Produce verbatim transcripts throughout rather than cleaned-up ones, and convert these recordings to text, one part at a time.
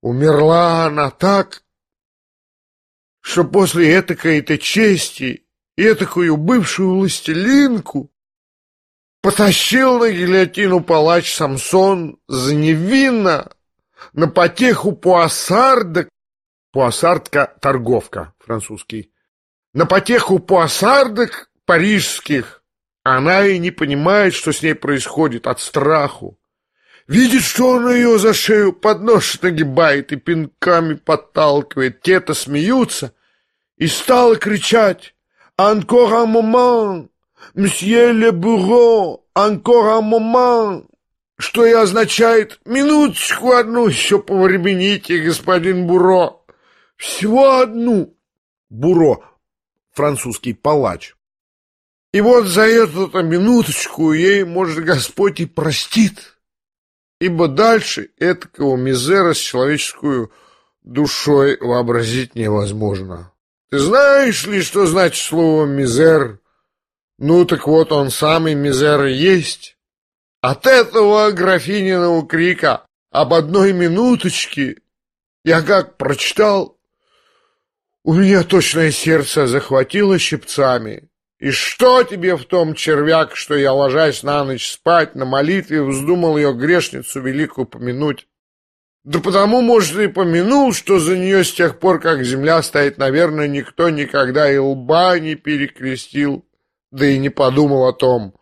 Умерла она так, что после этакой-то чести, этакую бывшую властелинку потащил на гильотину палач Самсон за невинно на потеху пуассардок, пуассардка — торговка, французский, на потеху пуассардок парижских. Она и не понимает, что с ней происходит от страху. Видит, что он ее за шею под нож нагибает и пинками подталкивает. Те-то смеются, и стала кричать: «Encore un moment, monsieur le bureau, encore un moment», что и означает: «Минуточку одну еще повремените, господин Буро». Всего одну. Буро — французский палач. И вот за эту-то минуточку ей, может, Господь и простит, ибо дальше этакого мизера с человеческую душой вообразить невозможно. Ты знаешь ли, что значит слово «мизер»? Ну, так вот он самый мизер и есть. От этого графининого крика об одной минуточке я как прочитал, у меня точное сердце захватило щипцами. И что тебе в том, червяк, что я, ложась на ночь спать, на молитве вздумал ее грешницу великую помянуть? Да потому, может, и помянул, что за нее с тех пор, как земля стоит, наверное, никто никогда и лба не перекрестил, да и не подумал о том.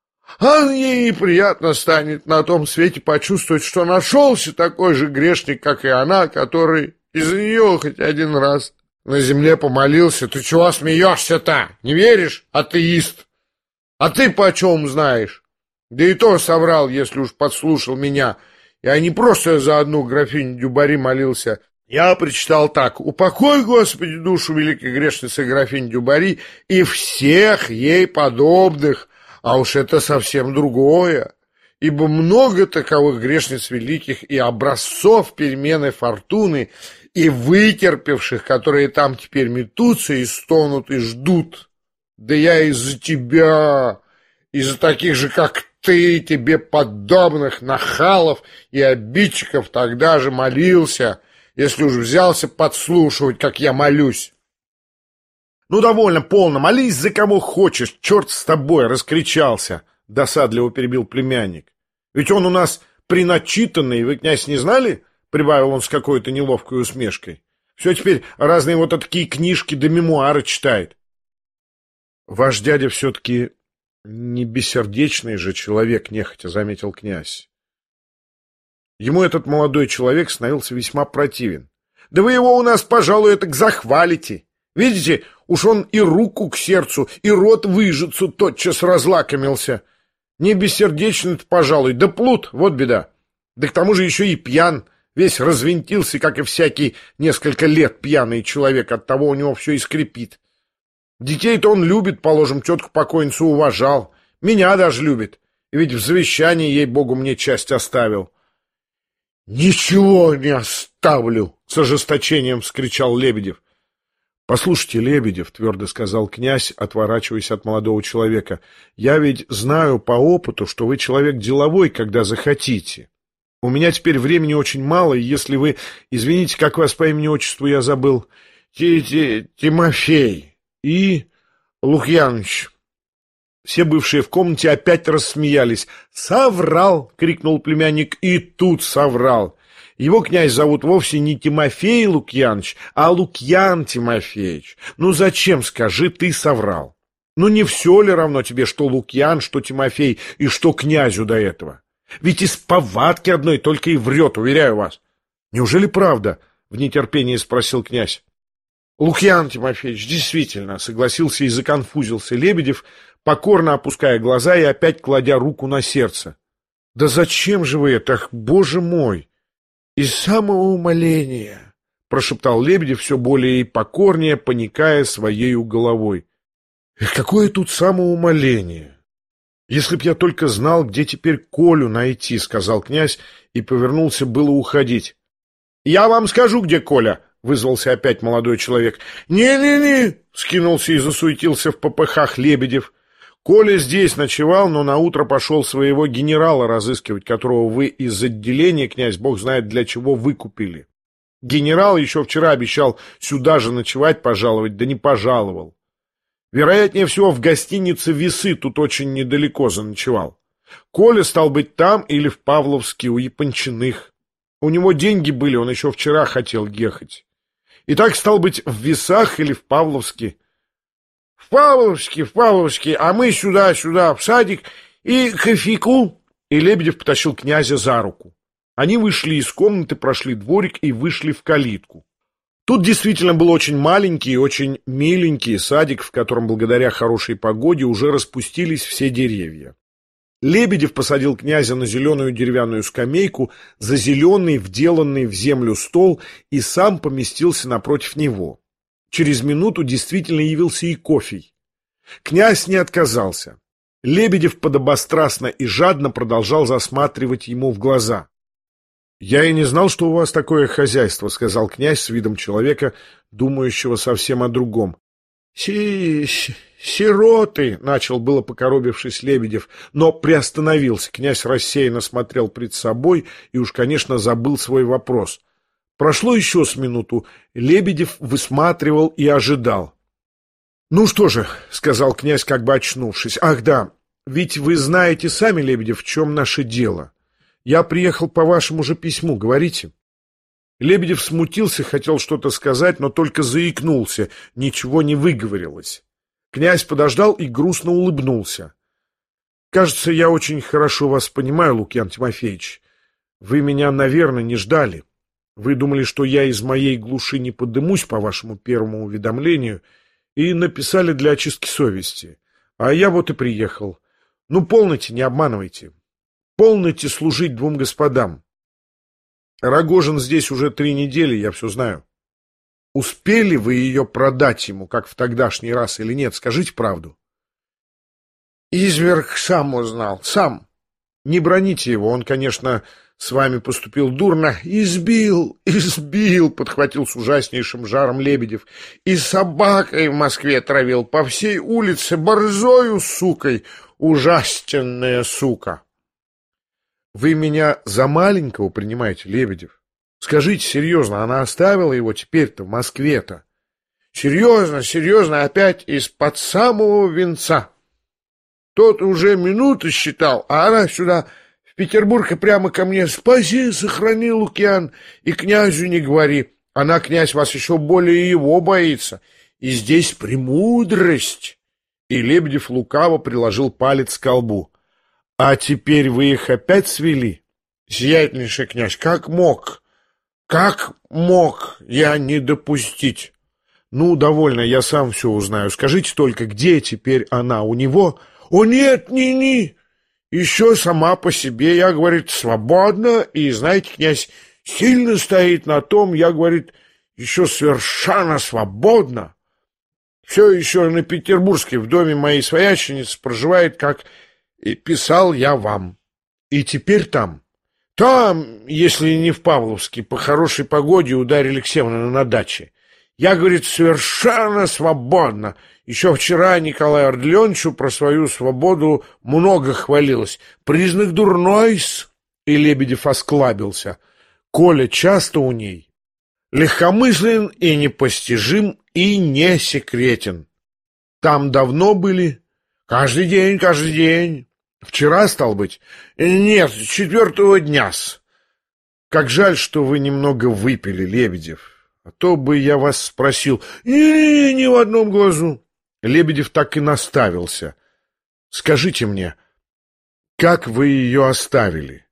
А ей и приятно станет на том свете почувствовать, что нашелся такой же грешник, как и она, который из-за нее хоть один раз на земле помолился. Ты чего смеешься-то? Не веришь, атеист? А ты почем знаешь? Да и то соврал, если уж подслушал меня. Я не просто за одну графиню Дюбари молился. Я прочитал так: «Упокой, Господи, душу великой грешницы графини Дюбари и всех ей подобных». А уж это совсем другое, ибо много таковых грешниц великих и образцов перемены фортуны, и вытерпевших, которые там теперь метутся и стонут и ждут. Да я из-за тебя, из-за таких же, как ты, тебе подобных нахалов и обидчиков тогда же молился, если уж взялся подслушивать, как я молюсь. «Ну, довольно, полно, молись за кого хочешь, черт с тобой!» — раскричался, — досадливо перебил племянник. «Ведь он у нас приначитанный, вы, князь, не знали?» — прибавил он с какой-то неловкой усмешкой. «Все теперь разные вот такие книжки да мемуары читает». «Ваш дядя все-таки не бессердечный же человек», — нехотя заметил князь. Ему этот молодой человек становился весьма противен. «Да вы его у нас, пожалуй, так захвалите. Видите, уж он и руку к сердцу, и рот выжицу тотчас разлакомился. Не бессердечный-то, пожалуй, да плут, вот беда. Да к тому же еще и пьян, весь развинтился, как и всякий несколько лет пьяный человек, оттого у него все и скрипит. Детей-то он любит, положим, тетку-покойницу уважал, меня даже любит, и ведь в завещании, ей-богу, мне часть оставил». «Ничего не оставлю!» — с ожесточением вскричал Лебедев. «Послушайте, Лебедев, — твердо сказал князь, отворачиваясь от молодого человека, — я ведь знаю по опыту, что вы человек деловой, когда захотите. У меня теперь времени очень мало, и если вы... Извините, как вас по имени-отчеству я забыл? Тимофей и Лукьяныч». Все бывшие в комнате опять рассмеялись. «Соврал!» — крикнул племянник, и тут соврал. Его, князь, зовут вовсе не Тимофей Лукьяныч, а Лукьян Тимофеевич. Ну зачем, скажи, ты соврал? Ну не все ли равно тебе, что Лукьян, что Тимофей и что князю до этого? Ведь из повадки одной только и врет, уверяю вас. Неужели правда? — в нетерпении спросил князь. Лукьян Тимофеевич, действительно, — согласился и законфузился Лебедев, покорно опуская глаза и опять кладя руку на сердце. — Да зачем же вы это, ах, боже мой! «Из самоумоления», — прошептал Лебедев все более и покорнее, поникая своею головой. «Какое тут самоумоление? Если б я только знал, где теперь Колю найти», — сказал князь и повернулся было уходить. «Я вам скажу, где Коля», — вызвался опять молодой человек. «Не-не-не», — скинулся и засуетился в попыхах Лебедев. «Коля здесь ночевал, но наутро пошел своего генерала разыскивать, которого вы из отделения, князь, бог знает для чего, выкупили. Генерал еще вчера обещал сюда же ночевать, пожаловать, да не пожаловал. Вероятнее всего, в гостинице «Весы» тут очень недалеко заночевал. Коля стал быть там или в Павловске у Япончиных. У него деньги были, он еще вчера хотел ехать. И так стал быть в Весах или в Павловске. В Павловске, в Павловске, а мы сюда, сюда, в садик и кофейку. И Лебедев потащил князя за руку. Они вышли из комнаты, прошли дворик и вышли в калитку. Тут действительно был очень маленький и очень миленький садик, в котором благодаря хорошей погоде уже распустились все деревья. Лебедев посадил князя на зеленую деревянную скамейку, за зеленый, вделанный в землю стол, и сам поместился напротив него. Через минуту действительно явился и кофей. Князь не отказался. Лебедев подобострастно и жадно продолжал засматривать ему в глаза. «Я и не знал, что у вас такое хозяйство», — сказал князь с видом человека, думающего совсем о другом. Си «Сироты», — начал было покоробившись Лебедев, но приостановился. Князь рассеянно смотрел пред собой и уж, конечно, забыл свой вопрос. Прошло еще с минуту. Лебедев высматривал и ожидал. «Ну что же», — сказал князь, как бы очнувшись, — «ах да, ведь вы знаете сами, Лебедев, в чем наше дело. Я приехал по вашему же письму, говорите». Лебедев смутился, хотел что-то сказать, но только заикнулся, ничего не выговорилось. Князь подождал и грустно улыбнулся. «Кажется, я очень хорошо вас понимаю, Лукьян Тимофеевич. Вы меня, наверное, не ждали. Вы думали, что я из моей глуши не подымусь по вашему первому уведомлению, и написали для очистки совести. А я вот и приехал. Ну, полноте, не обманывайте. Полноте служить двум господам. Рогожин здесь уже три недели, я все знаю. Успели вы ее продать ему, как в тогдашний раз, или нет? Скажите правду». «Изверг сам узнал, сам. Не броните его, он, конечно, с вами поступил дурно. Избил, избил», — подхватил с ужаснейшим жаром Лебедев. «И собакой в Москве травил, по всей улице, борзою сукой, ужасная сука». «Вы меня за маленького принимаете, Лебедев? Скажите серьезно, она оставила его теперь-то в Москве-то?» «Серьезно, серьезно, опять из-под самого венца. Тот уже минуты считал, а она сюда, в Петербург, и прямо ко мне: спаси, сохрани, Лукьян, и князю не говори. Она, князь, вас еще более его боится. И здесь премудрость». И Лебедев лукаво приложил палец к колбу. «А теперь вы их опять свели?» «Сиятельнейший князь, как мог, как мог я не допустить?» «Ну, довольно, я сам все узнаю. Скажите только, где теперь она? У него?» «О, нет, ни-ни, еще сама по себе, я, говорит, свободна, и, знаете, князь сильно стоит на том, я, говорит, еще совершенно свободна. Все еще на Петербургской, в доме моей свояченицы, проживает, как и писал я вам». «И теперь там?» «Там, если не в Павловске, по хорошей погоде у Дарьи Алексеевны на даче. Я, говорит, совершенно свободна. Еще вчера Николаю Ардальоновичу про свою свободу много хвалилась. Признак дурной-с». И Лебедев осклабился. «Коля часто у ней? Легкомыслен и непостижим, и не секретен. Там давно были?» «Каждый день, каждый день». «Вчера, стал быть?» «Нет, четвертого дня-с». «Как жаль, что вы немного выпили, Лебедев. А то бы я вас спросил». «Не, ни в одном глазу». Лебедев так и наставился. «Скажите мне, как вы ее оставили?»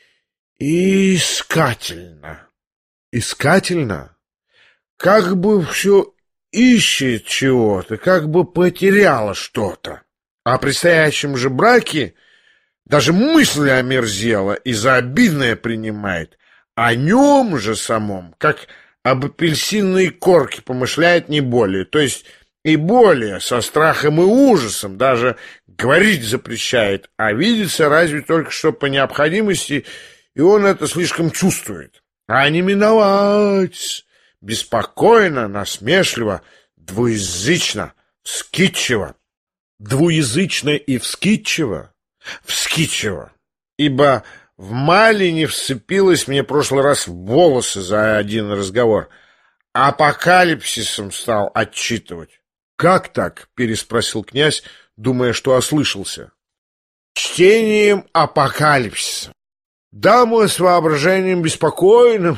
«Искательно». «Искательно?» «Как бы все ищет чего-то, как бы потеряла что-то. О предстоящем же браке даже мысль омерзела и за обидное принимает. О нем же самом, как об апельсинной корке, помышляет не более, то есть и более, со страхом и ужасом, даже говорить запрещает, а видится разве только что по необходимости, и он это слишком чувствует. А не миновать, беспокойно, насмешливо, двуязычно, вскидчиво». «Двуязычно и вскидчиво?» «Вскидчиво, ибо в Малине вцепилась мне в прошлый раз в волосы за один разговор. Апокалипсисом стал отчитывать. — Как так? — переспросил князь, думая, что ослышался. — Чтением апокалипсиса. Дама с воображением беспокойным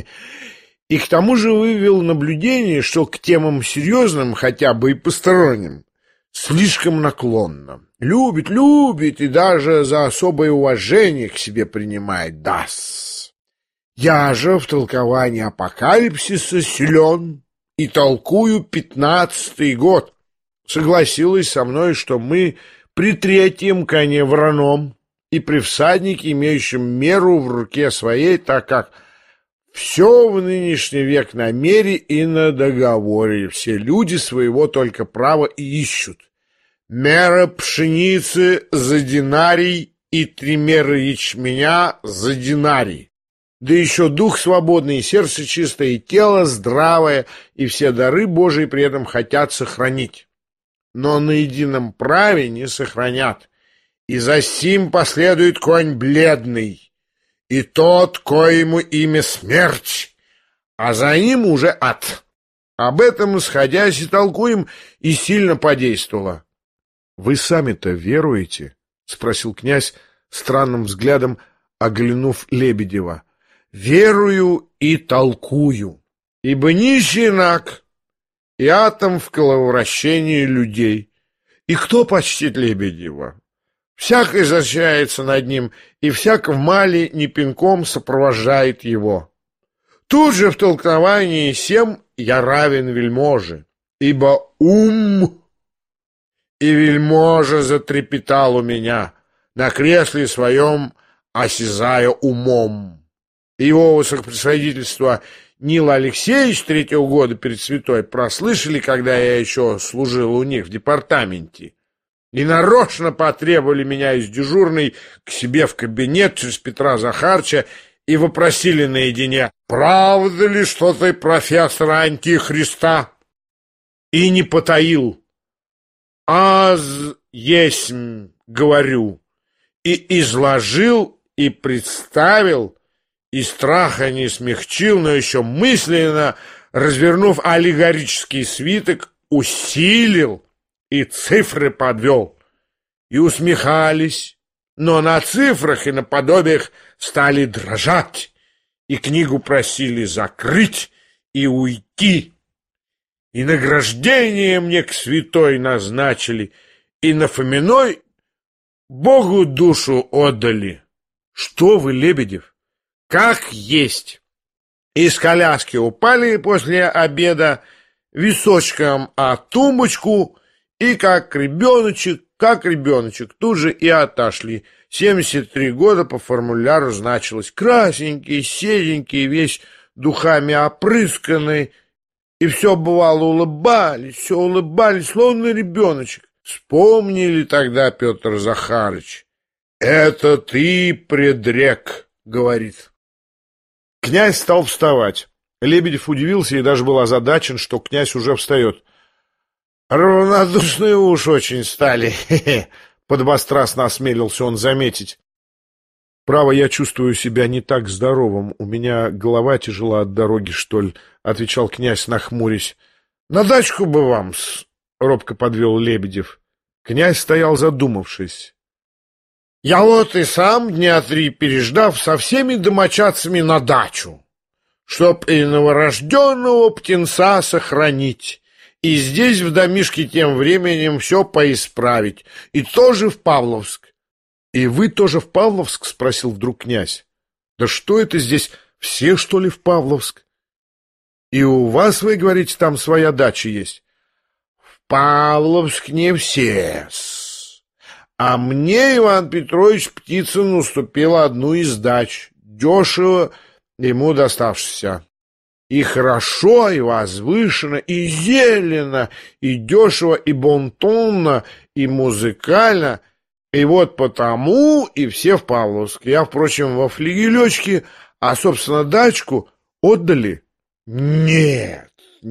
и к тому же вывел наблюдение, что к темам серьезным, хотя бы и посторонним, слишком наклонно. Любит, любит и даже за особое уважение к себе принимает. Да-с. Я же в толковании апокалипсиса силен и толкую пятнадцатый год. Согласилась со мной, что мы при третьем коне вороном и при всаднике, имеющем меру в руке своей, так как все в нынешний век на мере и на договоре, все люди своего только права и ищут. Мера пшеницы за динарий и три меры ячменя за динарий. Да еще дух свободный, и сердце чистое, и тело здравое, и все дары Божии при этом хотят сохранить. Но на едином праве не сохранят. И за сим последует конь бледный, и тот, коему имя смерть, а за ним уже ад. Об этом, исходясь и толкуем, и сильно подействовало. — Вы сами-то веруете? — спросил князь, странным взглядом оглянув Лебедева. — Верую и толкую, ибо нищий инак, и атом в коловращении людей. И кто почтит Лебедева? Всяк изощряется над ним, и всяк в мале не пинком сопровождает его. Тут же в толковании сем я равен вельможе, ибо ум и вельможа затрепетал у меня, на кресле своем осязая умом. Его высокопревосходительство Нил Алексеевич третьего года перед святой прослышали, когда я еще служил у них в департаменте, и нарочно потребовали меня из дежурной к себе в кабинет через Петра Захарча и вопросили наедине: «Правда ли, что ты профессор Антихриста?» И не потаил. «Аз есмь, говорю», и изложил, и представил, и страха не смягчил, но еще мысленно, развернув аллегорический свиток, усилил и цифры подвел. И усмехались, но на цифрах и на подобиях стали дрожать, и книгу просили закрыть и уйти. И награждение мне к святой назначили, и на Фоминой Богу душу отдали. Что вы, Лебедев? Как есть. Из коляски упали после обеда височком о тумбочку, и как ребеночек, как ребеночек, тут же и отошли. Семьдесят три года по формуляру значилось. Красненький, седенький, весь духами опрысканный. И все, бывало, улыбались, все улыбались, словно ребеночек. Вспомнили тогда, Петр Захарыч. «Это ты предрек», — говорит. Князь стал вставать. Лебедев удивился и даже был озадачен, что князь уже встает. «Равнодушные уж очень стали», — подобострастно осмелился он заметить. «Право, я чувствую себя не так здоровым. У меня голова тяжела от дороги, что ли», — отвечал князь, нахмурясь. «На дачку бы вам-с», — робко подвел Лебедев. Князь стоял задумавшись. «Я вот и сам, дня три переждав, со всеми домочадцами на дачу, чтоб и новорожденного птенца сохранить, и здесь в домишке тем временем все поисправить, и тоже в Павловск». «И вы тоже в Павловск?» — спросил вдруг князь. «Да что это здесь, все, что ли, в Павловск? И у вас, вы говорите, там своя дача есть?» «В Павловск не все-с. А мне Иван Петрович Птицын уступил одну из дач, дешево ему доставшийся. И хорошо, и возвышенно, и зелено, и дешево, и бонтонно, и музыкально. И вот потому и все в Павловск. Я, впрочем, во флигелечке, а, собственно, дачку отдали». «Нет,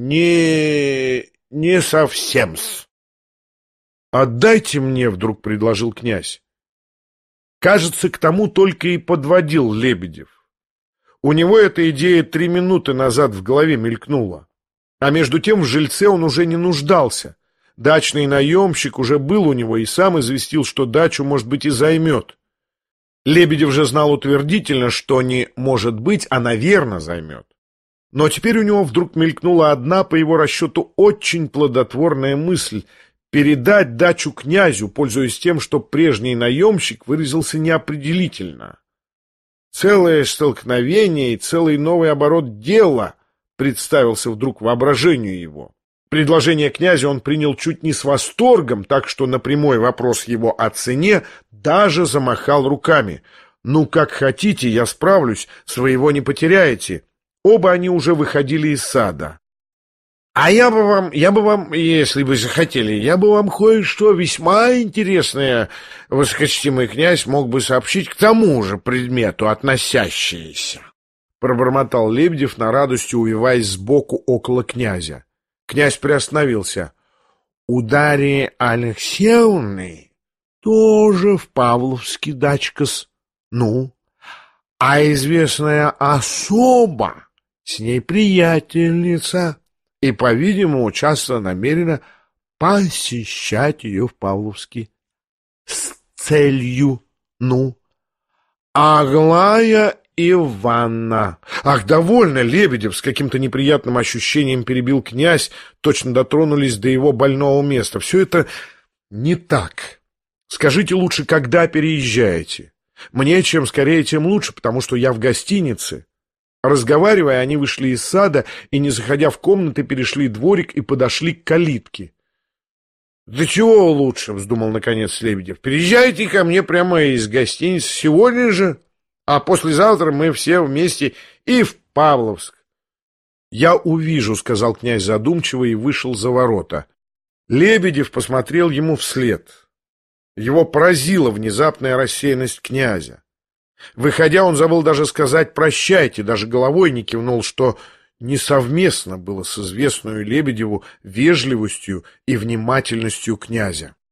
не, не совсем-с». «Отдайте мне», — вдруг предложил князь. Кажется, к тому только и подводил Лебедев. У него эта идея три минуты назад в голове мелькнула. А между тем в жильце он уже не нуждался. Дачный наемщик уже был у него и сам известил, что дачу, может быть, и займет. Лебедев же знал утвердительно, что не «может быть», а «наверно» займет. Но теперь у него вдруг мелькнула одна, по его расчету, очень плодотворная мысль — передать дачу князю, пользуясь тем, что прежний наемщик выразился неопределительно. Целое столкновение и целый новый оборот дела представился вдруг воображению его. Предложение князя он принял чуть не с восторгом, так что на прямой вопрос его о цене даже замахал руками. «Ну, как хотите, я справлюсь, своего не потеряете». Оба они уже выходили из сада. «А я бы вам, я бы вам, если бы захотели, я бы вам кое-что весьма интересное, высокочтимый князь, мог бы сообщить к тому же предмету, относящееся», — пробормотал Лебедев, на радостью увиваясь сбоку около князя. Князь приостановился. «У Дарьи Алексеевны тоже в Павловске дачка-с. Ну, а известная особа, с ней приятельница, и, по-видимому, часто намерена посещать ее в Павловске с целью, ну, Аглая Ивановна». «Ах, довольно, Лебедев!» — с каким-то неприятным ощущением перебил князь, точно дотронулись до его больного места. «Все это не так. Скажите лучше, когда переезжаете. Мне чем скорее, тем лучше, потому что я в гостинице». Разговаривая, они вышли из сада и, не заходя в комнаты, перешли дворик и подошли к калитке. «Да чего лучше?» — вздумал наконец Лебедев. «Переезжайте ко мне прямо из гостиницы сегодня же, а послезавтра мы все вместе и в Павловск». «Я увижу», — сказал князь задумчиво и вышел за ворота. Лебедев посмотрел ему вслед. Его поразила внезапная рассеянность князя. Выходя, он забыл даже сказать «прощайте», даже головой не кивнул, что несовместно было с известную Лебедеву вежливостью и внимательностью князя.